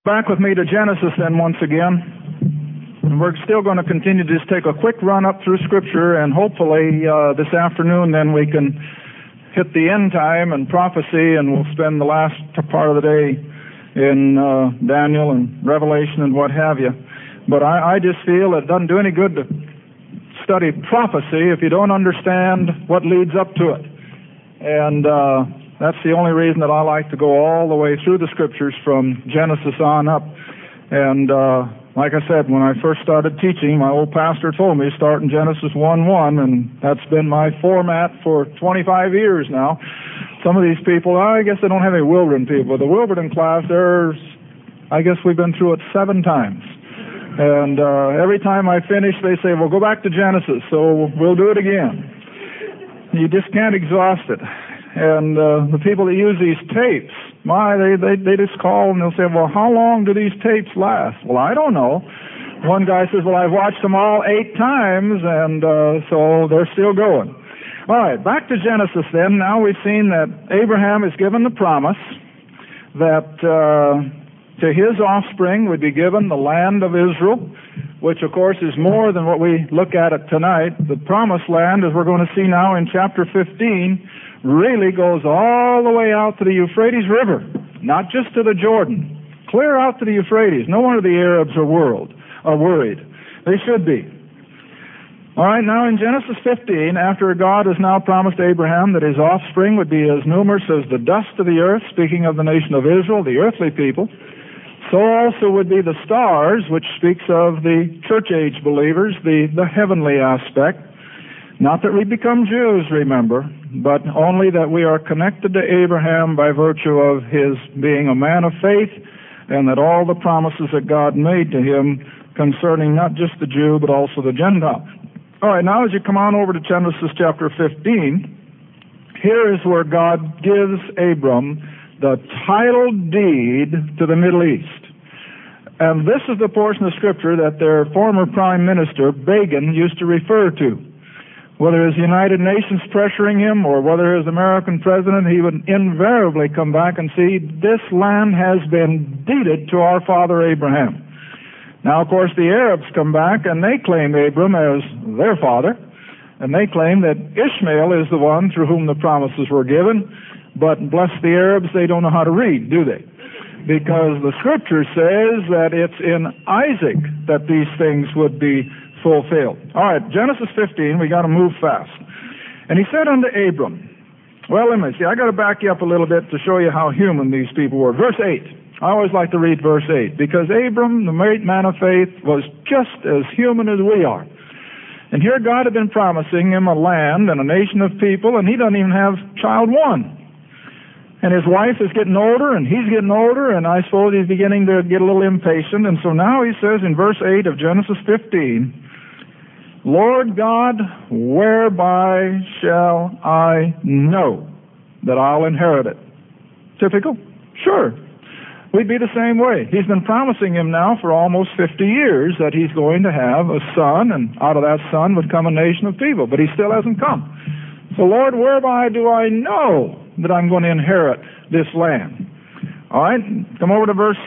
Back with me to Genesis then once again. And we're still going to continue to just take a quick run up through Scripture, and hopefully this afternoon then we can hit the end time and prophecy, and we'll spend the last part of the day in Daniel and Revelation and what have you. But I just feel it doesn't do any good to study prophecy if you don't understand what leads up to it. And that's the only reason that I like to go all the way through the Scriptures from Genesis on up. And like I said, when I first started teaching, my old pastor told me start in Genesis 1:1, and that's been my format for 25 years now. Some of these people, I guess they don't have any Wilburn people. The Wilburn class, I guess we've been through it 7 times. And every time I finish, they say, well, go back to Genesis, so we'll do it again. You just can't exhaust it. And the people that use these tapes, they just call and they'll say, well, how long do these tapes last? Well, I don't know. One guy says, well, I've watched them all 8 times, and so they're still going. All right, back to Genesis then. Now we've seen that Abraham is given the promise that to his offspring would be given the land of Israel, which, of course, is more than what we look at it tonight. The promised land, as we're going to see now in chapter 15, really goes all the way out to the Euphrates River, not just to the Jordan, clear out to the Euphrates. No wonder the Arabs are worried. They should be. All right, now in Genesis 15, after God has now promised Abraham that his offspring would be as numerous as the dust of the earth, speaking of the nation of Israel, the earthly people, so also would be the stars, which speaks of the church age believers, the heavenly aspect. Not that we become Jews, remember, but only that we are connected to Abraham by virtue of his being a man of faith, and that all the promises that God made to him concerning not just the Jew, but also the Gentile. All right, now as you come on over to Genesis chapter 15, here is where God gives Abram the title deed to the Middle East. And this is the portion of Scripture that their former prime minister, Begin, used to refer to. Whether it was the United Nations pressuring him or whether it was American president, he would invariably come back and see this land has been deeded to our father Abraham. Now, of course, the Arabs come back and they claim Abram as their father, and they claim that Ishmael is the one through whom the promises were given. But bless the Arabs, they don't know how to read, do they? Because the Scripture says that it's in Isaac that these things would be fulfilled. All right, Genesis 15, we got to move fast. And he said unto Abram, well, let me see, I got to back you up a little bit to show you how human these people were. Verse 8. I always like to read verse 8, because Abram, the great man of faith, was just as human as we are. And here God had been promising him a land and a nation of people, and he doesn't even have child one. And his wife is getting older, and he's getting older, and I suppose he's beginning to get a little impatient. And so now he says in verse 8 of Genesis 15, Lord God, whereby shall I know that I'll inherit it? Typical? Sure. We'd be the same way. He's been promising him now for almost 50 years that he's going to have a son, and out of that son would come a nation of people, but he still hasn't come. So, Lord, whereby do I know that I'm going to inherit this land? All right, come over to verse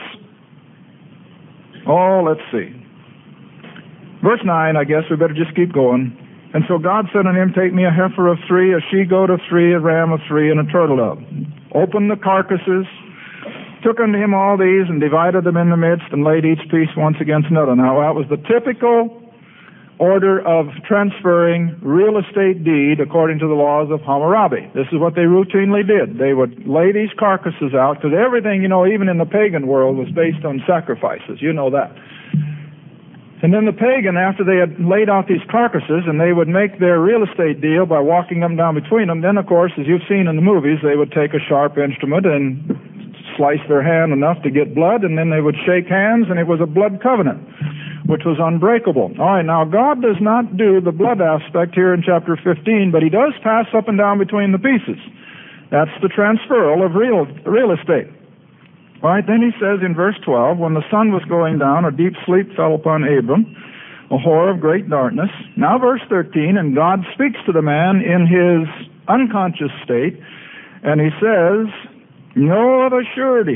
9, I guess. We better just keep going. And so God said unto him, take me a heifer of 3, a she-goat of 3, a ram of 3, and a turtle dove. Open the carcasses, took unto him all these, and divided them in the midst, and laid each piece once against another. Now, that was the typical order of transferring real estate deed according to the laws of Hammurabi. This is what they routinely did. They would lay these carcasses out, because everything, even in the pagan world was based on sacrifices. You know that. And then the pagan, after they had laid out these carcasses, and they would make their real estate deal by walking them down between them, then, of course, as you've seen in the movies, they would take a sharp instrument and slice their hand enough to get blood, and then they would shake hands, and it was a blood covenant, which was unbreakable. All right, now God does not do the blood aspect here in chapter 15, but he does pass up and down between the pieces. That's the transferal of real estate. All right, then he says in verse 12, when the sun was going down, a deep sleep fell upon Abram, a horror of great darkness. Now verse 13, and God speaks to the man in his unconscious state, and he says, know of a surety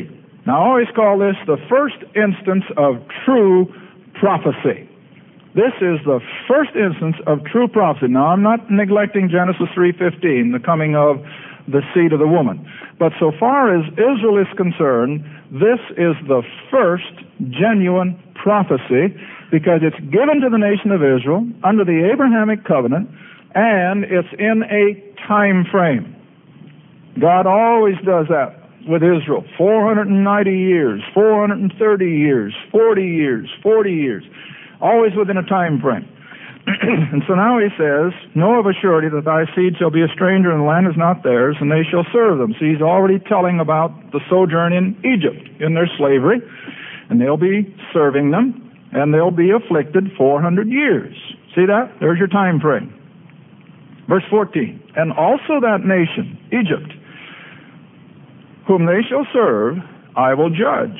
Now, I always call this the first instance of true prophecy. This is the first instance of true prophecy. Now, I'm not neglecting Genesis 3:15, the coming of the seed of the woman. But so far as Israel is concerned, this is the first genuine prophecy because it's given to the nation of Israel under the Abrahamic covenant, and it's in a time frame. God always does that with Israel. 490 years, 430 years, 40 years, 40 years, always within a time frame. And so now he says, know of a surety that thy seed shall be a stranger and the land is not theirs, and they shall serve them. So he's already telling about the sojourn in Egypt, in their slavery, and they'll be serving them, and they'll be afflicted 400 years. See that? There's your time frame. Verse 14, and also that nation, Egypt, whom they shall serve, I will judge.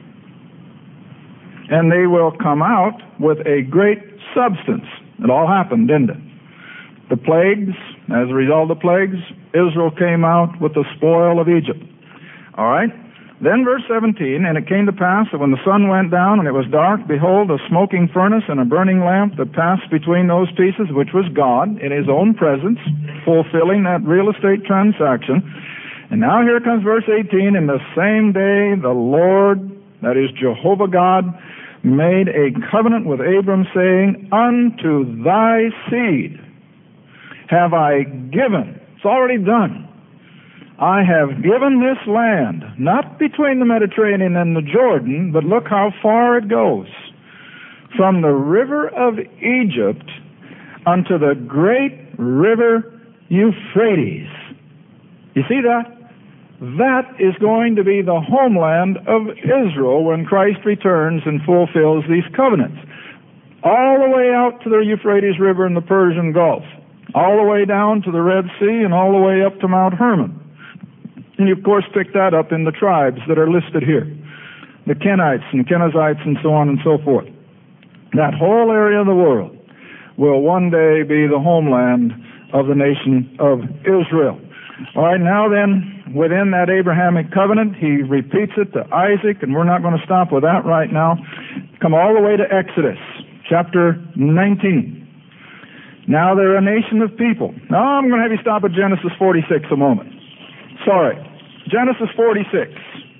And they will come out with a great substance. It all happened, didn't it? The plagues, as a result of the plagues, Israel came out with the spoil of Egypt. All right? Then verse 17, and it came to pass that when the sun went down and it was dark, behold, a smoking furnace and a burning lamp that passed between those pieces, which was God in his own presence, fulfilling that real estate transaction. And now here comes verse 18, in the same day the Lord, that is Jehovah God, made a covenant with Abram, saying, unto thy seed have I given. It's already done. I have given this land, not between the Mediterranean and the Jordan, but look how far it goes. From the river of Egypt unto the great river Euphrates. You see that? That is going to be the homeland of Israel when Christ returns and fulfills these covenants. All the way out to the Euphrates River and the Persian Gulf. All the way down to the Red Sea and all the way up to Mount Hermon. And you, of course, pick that up in the tribes that are listed here. The Kenites and Kenizzites and so on and so forth. That whole area of the world will one day be the homeland of the nation of Israel. All right, now then, within that Abrahamic covenant, he repeats it to Isaac, and we're not going to stop with that right now. Come all the way to Exodus, chapter 19. Now they're a nation of people. Now I'm going to have you stop at Genesis 46 a moment. Sorry. Genesis 46.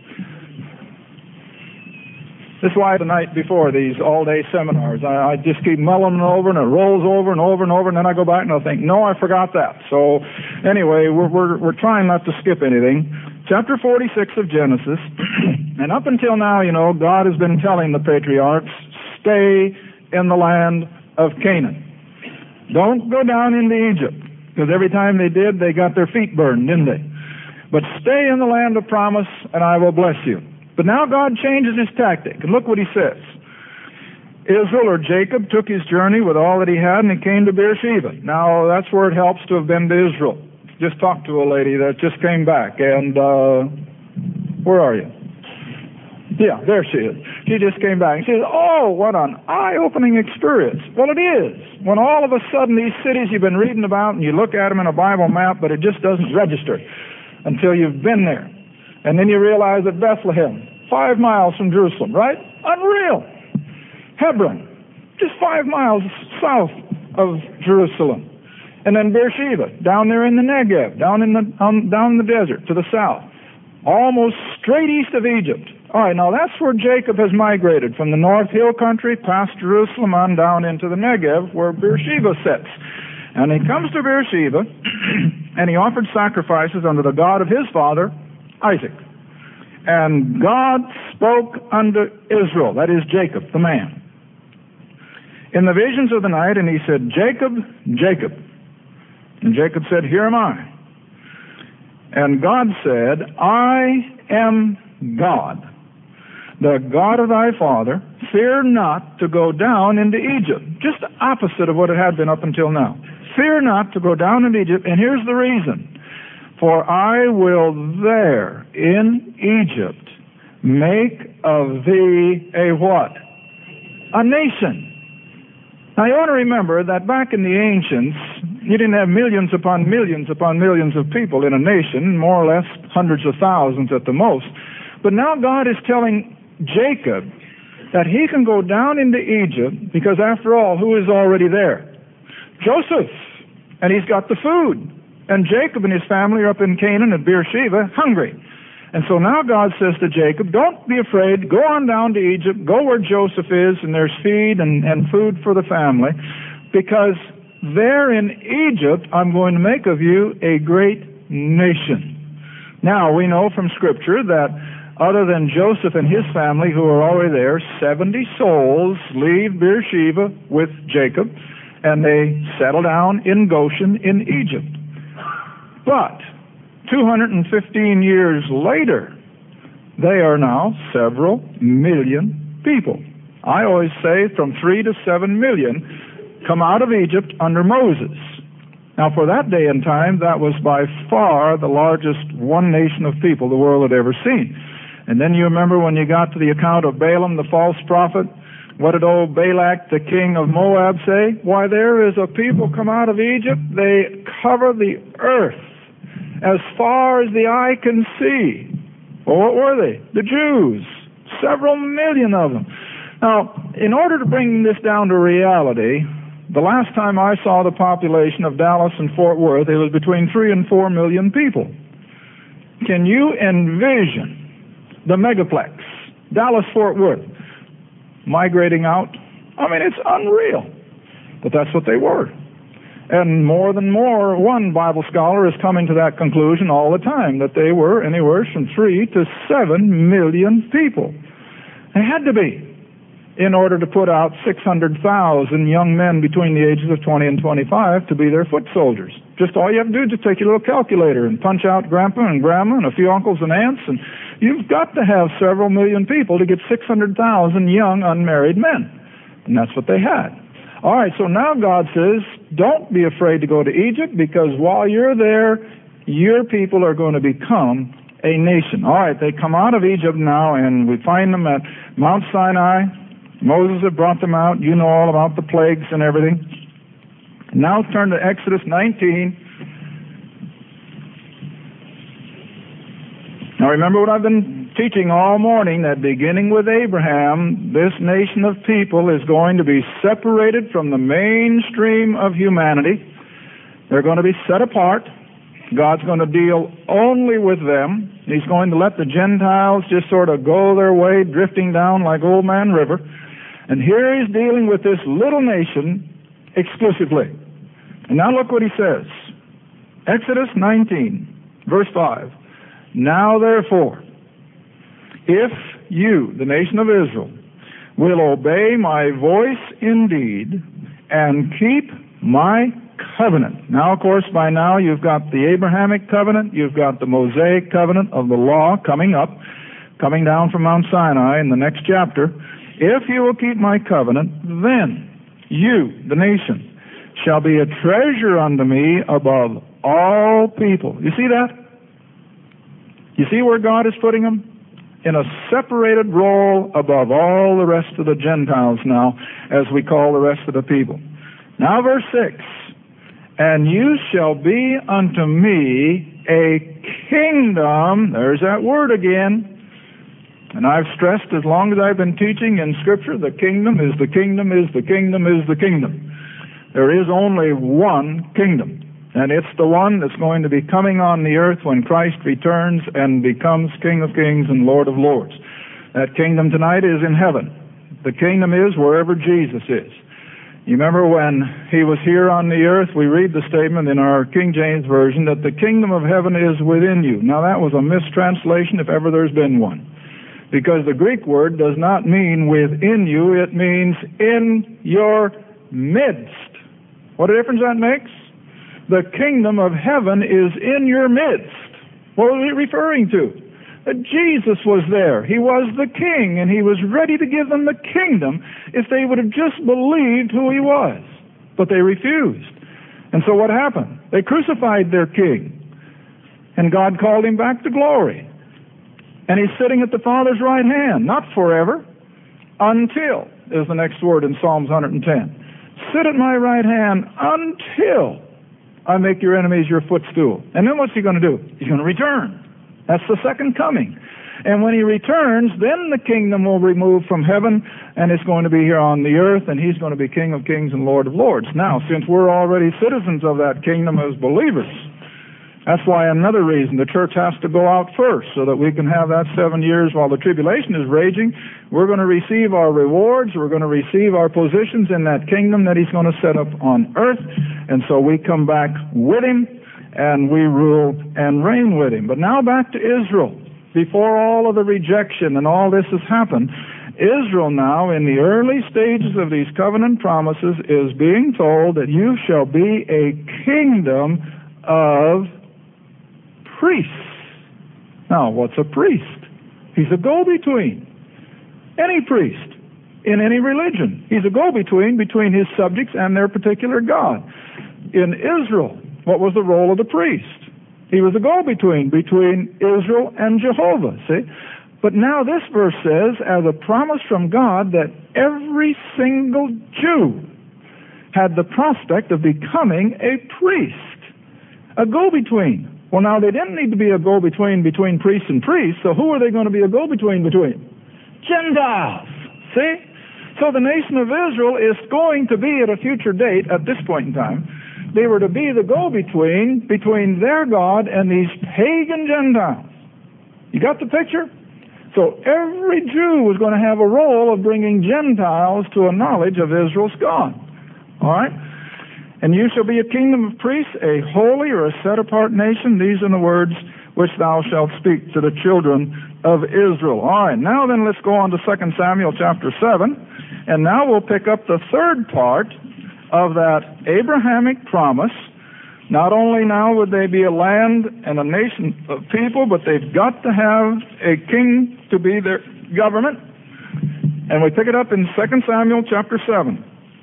This is why the night before these all-day seminars, I just keep mulling over, and it rolls over and over and over, and then I go back and I'll think, no, I forgot that. So anyway, we're trying not to skip anything. Chapter 46 of Genesis, and up until now, you know, God has been telling the patriarchs, stay in the land of Canaan. Don't go down into Egypt, because every time they did, they got their feet burned, didn't they? But stay in the land of promise, and I will bless you. But now God changes his tactic, and look what he says. Israel, or Jacob, took his journey with all that he had, and he came to Beersheba. Now, that's where it helps to have been to Israel. Just talked to a lady that just came back, and where are you? Yeah, there she is. She just came back. And she says, oh, what an eye-opening experience. Well, it is. When all of a sudden these cities you've been reading about, and you look at them in a Bible map, but it just doesn't register until you've been there. And then you realize that Bethlehem, 5 miles from Jerusalem, right? Unreal. Hebron, just 5 miles south of Jerusalem. And then Beersheba, down there in the Negev, down in the desert to the south. Almost straight east of Egypt. All right, now that's where Jacob has migrated, from the North Hill country past Jerusalem on down into the Negev, where Beersheba sits. And he comes to Beersheba, and he offered sacrifices unto the God of his father, Isaac. And God spoke unto Israel, that is Jacob, the man, in the visions of the night, and he said, Jacob, Jacob. And Jacob said, here am I. And God said, I am God, the God of thy father. Fear not to go down into Egypt. Just the opposite of what it had been up until now. Fear not to go down into Egypt. And here's the reason. For I will there in Egypt make of thee a what? A nation. Now you want to remember that back in the ancients, you didn't have millions upon millions upon millions of people in a nation, more or less hundreds of thousands at the most. But now God is telling Jacob that he can go down into Egypt because, after all, who is already there? Joseph. And he's got the food. And Jacob and his family are up in Canaan at Beersheba, hungry. And so now God says to Jacob, don't be afraid. Go on down to Egypt. Go where Joseph is, and there's feed and food for the family. Because there in Egypt, I'm going to make of you a great nation. Now, we know from Scripture that other than Joseph and his family, who are already there, 70 souls leave Beersheba with Jacob, and they settle down in Goshen in Egypt. But 215 years later, they are now several million people. I always say from 3 to 7 million come out of Egypt under Moses. Now, for that day and time, that was by far the largest one nation of people the world had ever seen. And then you remember when you got to the account of Balaam, the false prophet, what did old Balak, the king of Moab, say? Why, there is a people come out of Egypt, they cover the earth as far as the eye can see. Well, what were they? The Jews. Several million of them. Now, in order to bring this down to reality, the last time I saw the population of Dallas and Fort Worth, it was between 3 and 4 million people. Can you envision the megaplex, Dallas-Fort Worth, migrating out? I mean, it's unreal. But that's what they were. And more than one Bible scholar is coming to that conclusion all the time, that they were anywhere from 3 to 7 million people. They had to be, in order to put out 600,000 young men between the ages of 20 and 25 to be their foot soldiers. Just all you have to do is just take your little calculator and punch out grandpa and grandma and a few uncles and aunts, and you've got to have several million people to get 600,000 young unmarried men. And that's what they had. All right, so now God says, don't be afraid to go to Egypt, because while you're there, your people are going to become a nation. All right, they come out of Egypt now, and we find them at Mount Sinai. Moses had brought them out. You know all about the plagues and everything. Now turn to Exodus 19. Now remember what I've been teaching all morning, that beginning with Abraham, this nation of people is going to be separated from the mainstream of humanity. They're going to be set apart. God's going to deal only with them. He's going to let the Gentiles just sort of go their way, drifting down like Old Man River. And here he's dealing with this little nation exclusively. And now look what he says. Exodus 19, verse 5. Now therefore, if you, the nation of Israel, will obey my voice indeed and keep my covenant. Now, of course, by now you've got the Abrahamic covenant, you've got the Mosaic covenant of the law coming up, coming down from Mount Sinai in the next chapter. If you will keep my covenant, then you, the nation, shall be a treasure unto me above all people. You see that? You see where God is putting them? In a separated role above all the rest of the Gentiles now, as we call the rest of the people. Now verse 6. And you shall be unto me a kingdom. There's that word again. And I've stressed as long as I've been teaching in Scripture, the kingdom is the kingdom is the kingdom is the kingdom. There is only one kingdom, and it's the one that's going to be coming on the earth when Christ returns and becomes King of Kings and Lord of Lords. That kingdom tonight is in heaven. The kingdom is wherever Jesus is. You remember when he was here on the earth, we read the statement in our King James Version that the kingdom of heaven is within you. Now that was a mistranslation if ever there's been one. Because the Greek word does not mean within you, it means in your midst. What a difference that makes? The kingdom of heaven is in your midst. What was he referring to? That Jesus was there. He was the king, and he was ready to give them the kingdom if they would have just believed who he was. But they refused. And so what happened? They crucified their king. And God called him back to glory. And he's sitting at the Father's right hand, not forever, until, is the next word in Psalms 110. Sit at my right hand until I make your enemies your footstool. And then what's he going to do? He's going to return. That's the second coming. And when he returns, then the kingdom will be removed from heaven, and it's going to be here on the earth, and he's going to be King of kings and Lord of lords. Now, since we're already citizens of that kingdom as believers, that's why another reason the church has to go out first, so that we can have that 7 years while the tribulation is raging. We're going to receive our rewards. We're going to receive our positions in that kingdom that he's going to set up on earth. And so we come back with him, and we rule and reign with him. But now back to Israel. Before all of the rejection and all this has happened, Israel now, in the early stages of these covenant promises, is being told that you shall be a kingdom of priests. Now, what's a priest? He's a go-between. Any priest in any religion. He's a go-between between his subjects and their particular God. In Israel, what was the role of the priest? He was a go-between between Israel and Jehovah, see? But now this verse says, as a promise from God, that every single Jew had the prospect of becoming a priest, a go-between. Well, now, they didn't need to be a go-between between priests and priests, so who are they going to be a go-between between? Gentiles. See? So the nation of Israel is going to be, at a future date, at this point in time, they were to be the go-between between their God and these pagan Gentiles. You got the picture? So every Jew was going to have a role of bringing Gentiles to a knowledge of Israel's God. All right? And you shall be a kingdom of priests, a holy or a set-apart nation. These are the words which thou shalt speak to the children of Israel. All right, now then let's go on to 2 Samuel chapter 7. And now we'll pick up the third part of that Abrahamic promise. Not only now would they be a land and a nation of people, but they've got to have a king to be their government. And we pick it up in 2 Samuel chapter 7.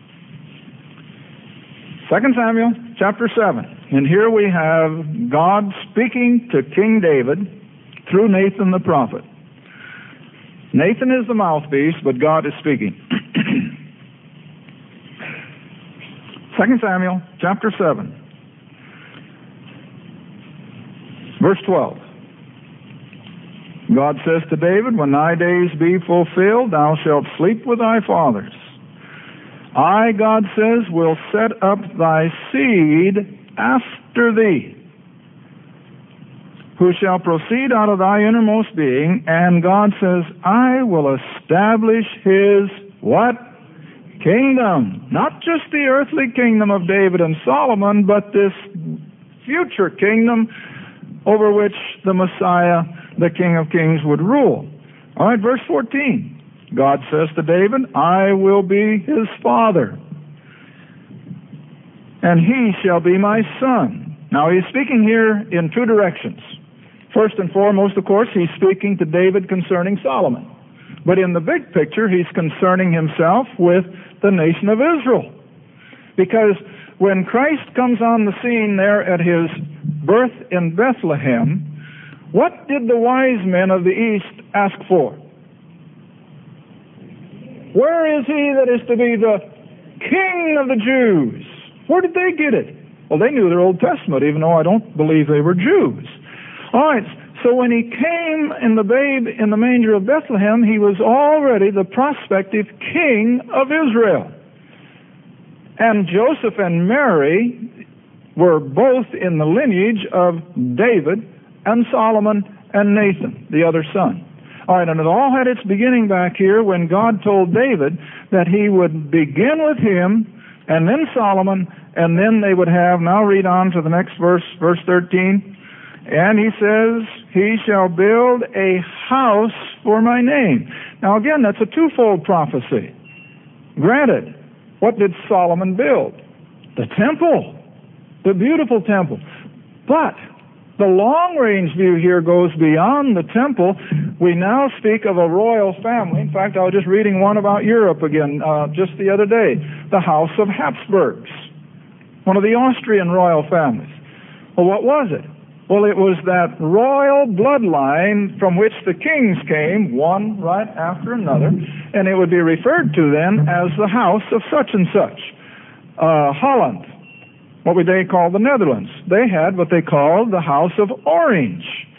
2 Samuel chapter 7. And here we have God speaking to King David through Nathan the prophet. Nathan is the mouthpiece, but God is speaking. 2 Samuel chapter 7. Verse 12. God says to David, when thy days be fulfilled, thou shalt sleep with thy fathers. I, God says, will set up thy seed after thee, who shall proceed out of thy innermost being, and God says, I will establish his what? Kingdom. Not just the earthly kingdom of David and Solomon, but this future kingdom over which the Messiah, the King of Kings, would rule. All right, verse 14. God says to David, I will be his father, and he shall be my son. Now, he's speaking here in two directions. First and foremost, of course, he's speaking to David concerning Solomon. But in the big picture, he's concerning himself with the nation of Israel. Because when Christ comes on the scene there at his birth in Bethlehem, what did the wise men of the East ask for? Where is he that is to be the King of the Jews? Where did they get it? Well, they knew their Old Testament, even though I don't believe they were Jews. All right, so when he came in the babe in the manger of Bethlehem, he was already the prospective king of Israel. And Joseph and Mary were both in the lineage of David and Solomon and Nathan, the other son. All right, and it all had its beginning back here when God told David that he would begin with him, and then Solomon, and then they would have, now read on to the next verse, verse 13, and he says, he shall build a house for my name. Now again, that's a twofold prophecy. Granted, what did Solomon build? The temple, the beautiful temple. But the long-range view here goes beyond the temple. We now speak of a royal family. In fact, I was just reading one about Europe again just the other day. The House of Habsburgs, one of the Austrian royal families. Well, what was it? Well, it was that royal bloodline from which the kings came, one right after another, and it would be referred to then as the House of such and such. Holland, what would they call the Netherlands? They had what they called the House of Orange.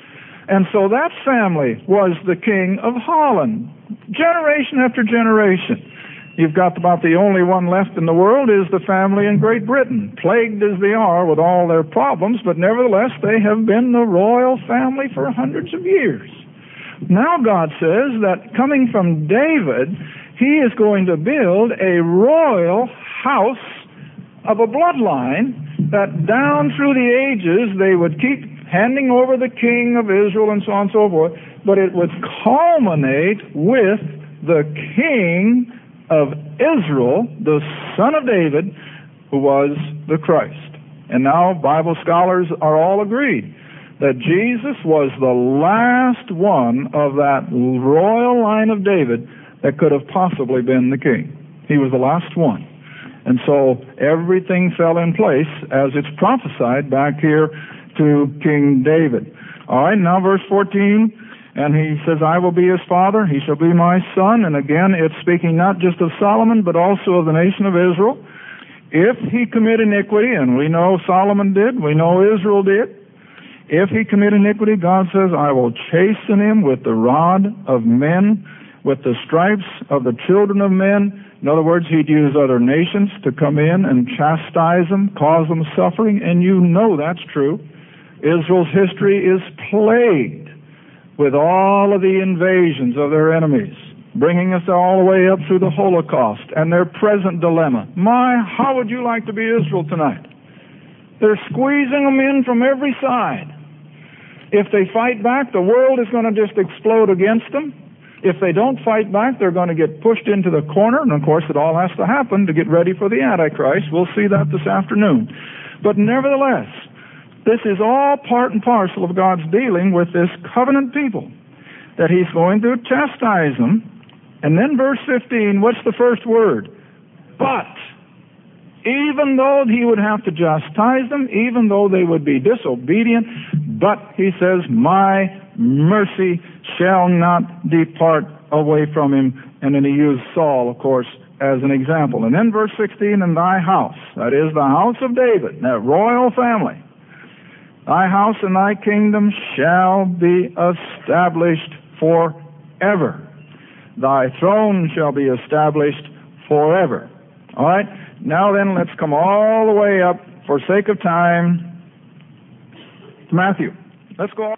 And so that family was the king of Holland, generation after generation. You've got about the only one left in the world is the family in Great Britain, plagued as they are with all their problems, but nevertheless they have been the royal family for hundreds of years. Now God says that coming from David, he is going to build a royal house of a bloodline that down through the ages they would keep handing over the king of Israel and so on and so forth, but it would culminate with the king of Israel, the son of David, who was the Christ. And now Bible scholars are all agreed that Jesus was the last one of that royal line of David that could have possibly been the king. He was the last one. And so everything fell in place as it's prophesied back here to King David. All right, now verse 14, and he says, I will be his father, he shall be my son. And again, it's speaking not just of Solomon, but also of the nation of Israel. If he commit iniquity, and we know Solomon did, we know Israel did, if he commit iniquity, God says, I will chasten him with the rod of men, with the stripes of the children of men. In other words, he'd use other nations to come in and chastise them, cause them suffering, and you know that's true. Israel's history is plagued with all of the invasions of their enemies, bringing us all the way up through the Holocaust and their present dilemma. My, how would you like to be Israel tonight? They're squeezing them in from every side. If they fight back, the world is going to just explode against them. If they don't fight back, they're going to get pushed into the corner, and of course it all has to happen to get ready for the Antichrist. We'll see that this afternoon. But nevertheless, this is all part and parcel of God's dealing with this covenant people, that he's going to chastise them. And then verse 15, what's the first word? But. Even though he would have to chastise them, even though they would be disobedient, but he says, my mercy shall not depart away from him. And then he used Saul, of course, as an example. And then verse 16, and thy house, that is the house of David, that royal family, thy house and thy kingdom shall be established forever. Thy throne shall be established forever. All right? Now then, let's come all the way up, for sake of time, to Matthew. Let's go.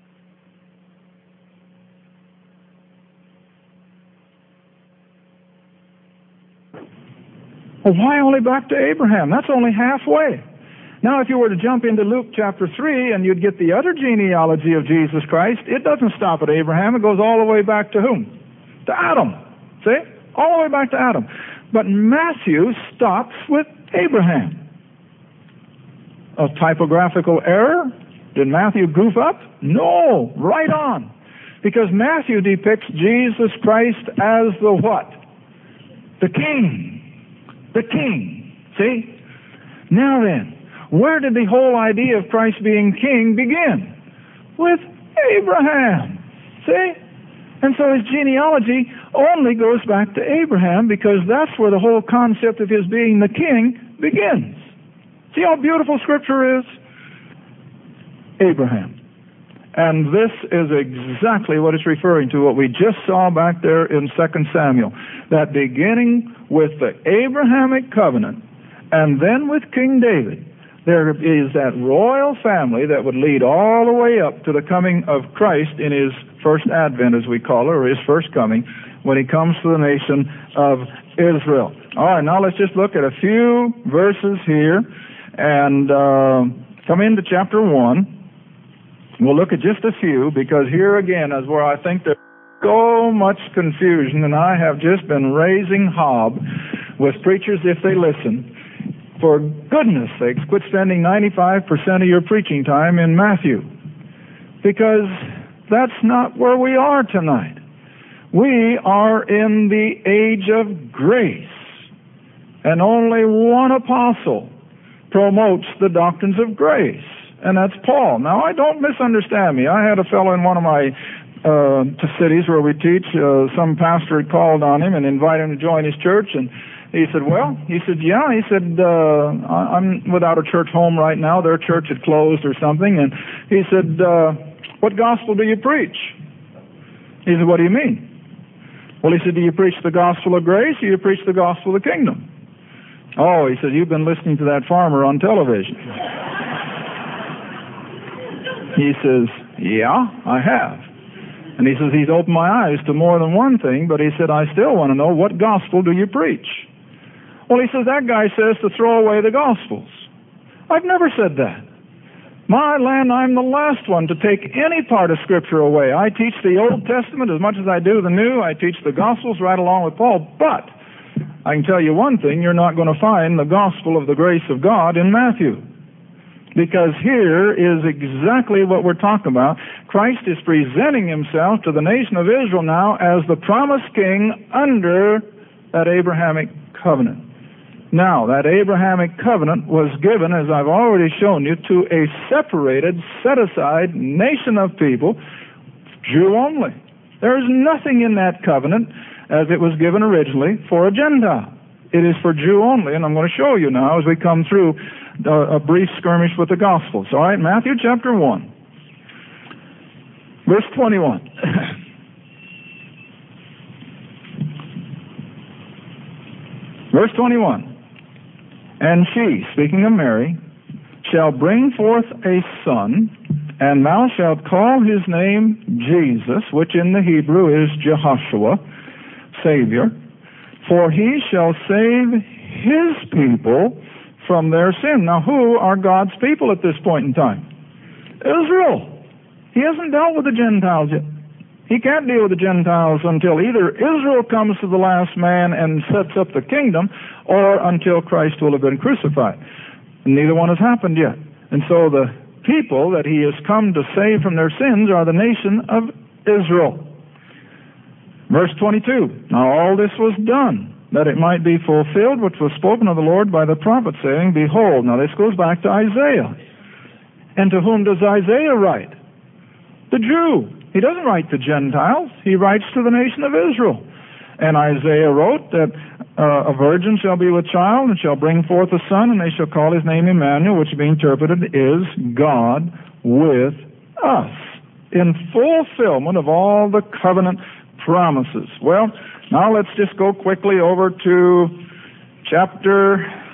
Well, why only back to Abraham? That's only halfway. Now, if you were to jump into Luke chapter 3 and you'd get the other genealogy of Jesus Christ, it doesn't stop at Abraham. It goes all the way back to whom? To Adam. See? All the way back to Adam. But Matthew stops with Abraham. A typographical error? Did Matthew goof up? No, right on. Because Matthew depicts Jesus Christ as the what? The King. The King. See? Now then, where did the whole idea of Christ being King begin? With Abraham. See? And so his genealogy only goes back to Abraham, because that's where the whole concept of his being the king begins. See how beautiful Scripture is? Abraham. And this is exactly what it's referring to, what we just saw back there in 2 Samuel. That beginning with the Abrahamic covenant, and then with King David, there is that royal family that would lead all the way up to the coming of Christ in his first advent, as we call it, or his first coming, when he comes to the nation of Israel. All right, now let's just look at a few verses here and come into chapter 1. We'll look at just a few, because here again is where I think there's so much confusion, and I have just been raising hob with preachers if they listen. For goodness sakes, quit spending 95% of your preaching time in Matthew, because that's not where we are tonight. We are in the age of grace, and only one apostle promotes the doctrines of grace, and that's Paul. Now, don't misunderstand me. I had a fellow in one of my cities where we teach. Some pastor had called on him and invited him to join his church, and he said, yeah. He said, I'm without a church home right now. Their church had closed or something. And he said, What gospel do you preach? He said, what do you mean? Well, he said, do you preach the gospel of grace or you preach the gospel of the kingdom? Oh, he said, you've been listening to that farmer on television. He says, yeah, I have. And he says, he's opened my eyes to more than one thing, but he said, I still want to know, what gospel do you preach? Well, he says, that guy says to throw away the gospels. I've never said that. My land, I'm the last one to take any part of Scripture away. I teach the Old Testament as much as I do the New. I teach the Gospels right along with Paul. But I can tell you one thing, you're not going to find the gospel of the grace of God in Matthew. Because here is exactly what we're talking about. Christ is presenting himself to the nation of Israel now as the promised king under that Abrahamic covenant. Now, that Abrahamic covenant was given, as I've already shown you, to a separated, set-aside nation of people, Jew only. There is nothing in that covenant, as it was given originally, for a Gentile. It is for Jew only, and I'm going to show you now as we come through a brief skirmish with the Gospels. All right, Matthew chapter 1, verse 21. Verse 21. And she, speaking of Mary, shall bring forth a son, and thou shalt call his name Jesus, which in the Hebrew is Jehoshua, Savior, for he shall save his people from their sin. Now, who are God's people at this point in time? Israel. He hasn't dealt with the Gentiles yet. He can't deal with the Gentiles until either Israel comes to the last man and sets up the kingdom, or until Christ will have been crucified. And neither one has happened yet. And so the people that he has come to save from their sins are the nation of Israel. Verse 22. Now all this was done, that it might be fulfilled which was spoken of the Lord by the prophet, saying, Behold. Now this goes back to Isaiah. And to whom does Isaiah write? The Jew. He doesn't write to Gentiles. He writes to the nation of Israel. And Isaiah wrote that a virgin shall be with child and shall bring forth a son, and they shall call his name Emmanuel, which being interpreted is God with us, in fulfillment of all the covenant promises. Well, now let's just go quickly over to chapter